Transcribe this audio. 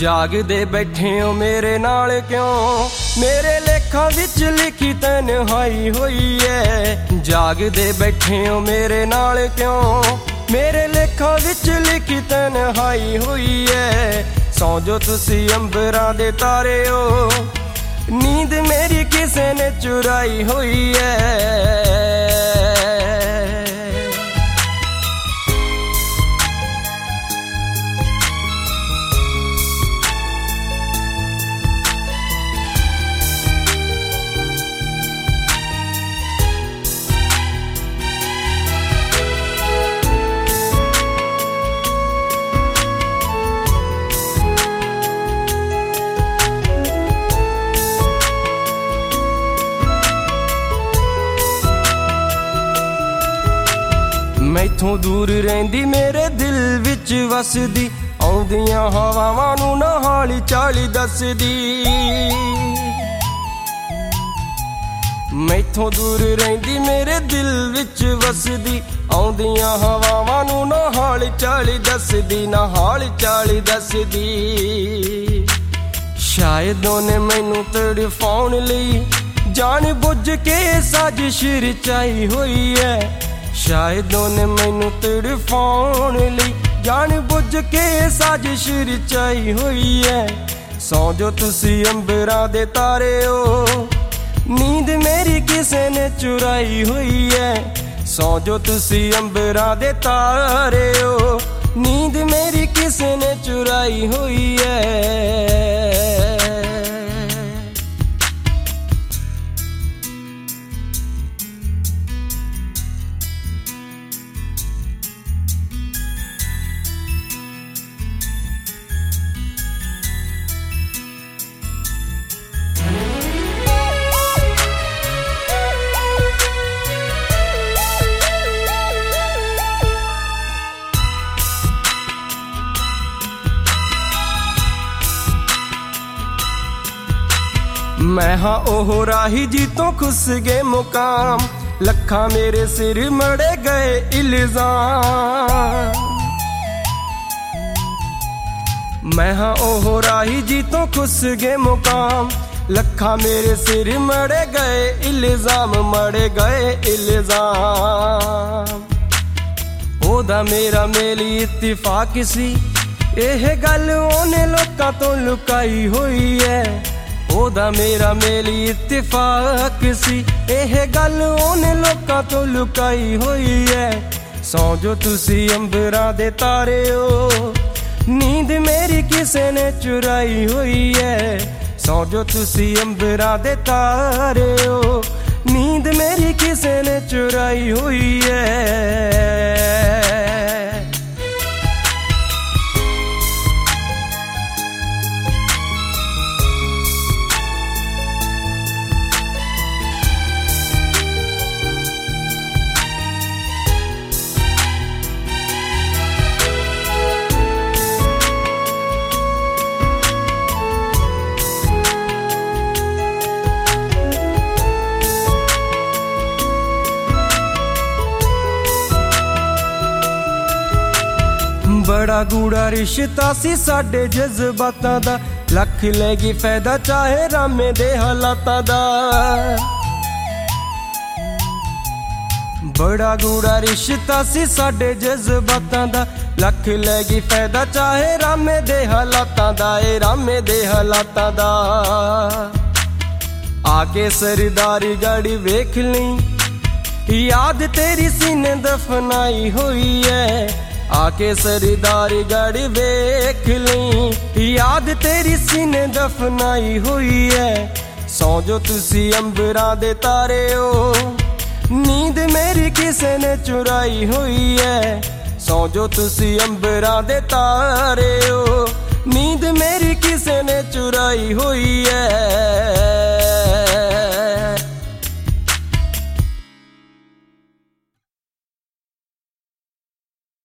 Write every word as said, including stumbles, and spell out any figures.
ਜਾਗਦੇ ਬੈਠੇ ਹੋ ਮੇਰੇ ਨਾਲ ਕਿਉਂ, ਮੇਰੇ ਲੇਖਾਂ ਵਿੱਚ ਲਿਖੀ ਤਨਹਾਈ ਹੋਈ ਐ। ਜਾਗਦੇ ਬੈਠੇ ਹੋ ਮੇਰੇ ਨਾਲ ਕਿਉਂ, ਮੇਰੇ ਲੇਖਾਂ ਵਿੱਚ ਲਿਖੀ ਤਨਹਾਈ ਹੋਈ ਐ। ਸੌਂ ਜੋ ਤੁਸੀਂ ਅੰਬਰਾਂ ਦੇ ਤਾਰੇ ਹੋ, ਨੀਂਦ ਮੇਰੀ ਕਿਸੇ ਨੇ ਚੁਰਾਈ ਹੋਈ ਐ। ਮੈਥੋਂ ਦੂਰ ਰਹਿੰਦੀ ਮੇਰੇ ਦਿਲ ਵਿੱਚ ਵਸਦੀ, ਆਉਂਦੀਆਂ ਹਵਾਵਾਂ ਨੂੰ ਨਾ ਹਾਲੀ ਚਾਲੀ ਦੱਸਦੀ। ਮੈਥੋਂ ਦੂਰ ਰਹਿੰਦੀ ਮੇਰੇ ਦਿਲ ਵਿੱਚ ਵਸਦੀ, ਆਉਂਦੀਆਂ ਹਵਾਵਾਂ ਨੂੰ ਨਾ ਹਾਲੀ ਚਾਲੀ ਦੱਸਦੀ, ਨਾ ਹਾਲੀ ਚਾਲੀ ਦੱਸਦੀ। ਸ਼ਾਇਦ ਉਹਨੇ ਮੈਨੂੰ ਤੜਫਾਉਣ ਲਈ ਜਾਣ ਬੁੱਝ ਕੇ ਸਾਜ਼ਿਸ਼ ਰਚਾਈ ਹੋਈ ਐ। ਸ਼ਾਇਦ ਉਹਨੇ ਮੈਨੂੰ ਤੜਫਾਉਣ ਲਈ ਜਾਣ ਬੁੱਝ ਕੇ ਸਾਜ਼ਿਸ਼ ਰਚਾਈ ਹੋਈ ਐ। ਸੌਂ ਜੋ ਤੁਸੀਂ ਅੰਬਰਾਂ ਦੇ ਤਾਰੇ ਹੋ, ਨੀਂਦ ਮੇਰੀ ਕਿਸੇ ਨੇ ਚੁਰਾਈ ਹੋਈ ਐ। ਸੌਂ ਜੋ ਤੁਸੀਂ ਅੰਬਰਾਂ ਦੇ ਤਾਰੇ ਹੋ, ਨੀਂਦ ਮੇਰੀ ਕਿਸੇ ਨੇ ਚੁਰਾਈ ਹੋਈ ਐ। ਮੈਂ ਹਾਂ ਉਹ ਰਾਹੀ ਜੀ ਤੋਂ ਖੁੱਸ ਗਏ ਮੁਕਾਮ, ਲੱਖਾਂ ਮੇਰੇ ਸਿਰ ਮੜੇ ਗਏ ਇਲਜ਼ਾਮ। ਮੈਂ ਹਾਂ ਉਹ ਰਾਹੀ ਜੀ ਤੋਂ ਖੁੱਸ ਗਏ ਮੁਕਾਮ, ਲੱਖਾਂ ਮੇਰੇ ਸਿਰ ਮੜੇ ਗਏ ਇਲਜ਼ਾਮ, ਮੜੇ ਗਏ ਇਲਜ਼ਾਮ। ਉਹਦਾ ਮੇਰਾ ਮੇਲੀ ਇਤਫਾਕ ਸੀ, ਇਹ ਗੱਲ ਉਹਨੇ ਲੋਕਾਂ ਤੋਂ ਲੁਕਾਈ ਹੋਈ ਐ। ਉਹਦਾ ਮੇਰਾ ਮੇਲੀ ਇਤਫਾਕ ਸੀ, ਇਹ ਗੱਲ ਉਹਨੇ ਲੋਕਾਂ ਤੋਂ ਲੁਕਾਈ ਹੋਈ ਐ। ਸੌਂ ਜੋ ਤੁਸੀਂ ਅੰਬਰਾਂ ਦੇ ਤਾਰੇ ਹੋ, ਨੀਂਦ ਮੇਰੀ ਕਿਸੇ ਨੇ ਚੁਰਾਈ ਹੋਈ ਐ। ਸੌਂ ਜੋ ਤੁਸੀਂ ਅੰਬਰਾਂ ਦੇ ਤਾਰੇ ਹੋ, ਨੀਂਦ ਮੇਰੀ ਕਿਸੇ ਨੇ ਚੁਰਾਈ ਹੋਈ ਐ। ਬੜਾ ਗੂੜਾ ਰਿਸ਼ਤਾ ਸੀ ਸਾਡੇ ਜਜ਼ਬਾਤਾਂ ਦਾ, ਲੱਖ ਲੈ ਗਈ ਫਾਇਦਾ ਚਾਹੇ ਰਾਮੇ ਦੇ ਹਾਲਾਤਾਂ ਦਾ। ਬੜਾ ਗੂੜਾ ਰਿਸ਼ਤਾ ਸੀ ਸਾਡੇ ਜਜ਼ਬਾਤਾਂ ਦਾ, ਲੱਖ ਲੈ ਗਈ ਫਾਇਦਾ ਚਾਹੇ ਰਾਮੇ ਦੇ ਹਾਲਾਤਾਂ ਦਾ, ਏ ਰਾਮੇ ਦੇ ਹਾਲਾਤਾਂ ਦਾ। ਆ ਕੇ ਸਰਦਾਰੀ ਗੜੀ ਵੇਖ ਲਈ, ਯਾਦ ਤੇਰੀ ਸੀਨੇ ਦਫਨਾਈ ਹੋਈ ਐ। ਆ ਕੇ ਸਰਦਾਰੀ ਗੜੀ ਵੇਖ ਲਈ, ਯਾਦ ਤੇਰੀ ਸੀਨੇ ਦਫਨਾਈ ਹੋਈ ਐ। ਸੌਂ ਜੋ ਤੁਸੀਂ ਅੰਬਰਾਂ ਦੇ ਤਾਰੇ ਹੋ, ਨੀਂਦ ਮੇਰੀ ਕਿਸੇ ਨੇ ਚੁਰਾਈ ਹੋਈ ਐ। ਸੌਂ ਜੋ ਤੁਸੀਂ ਅੰਬਰਾਂ ਦੇ ਤਾਰੇ ਹੋ, ਨੀਂਦ ਮੇਰੀ ਕਿਸੇ ਨੇ ਚੁਰਾਈ ਹੋਈ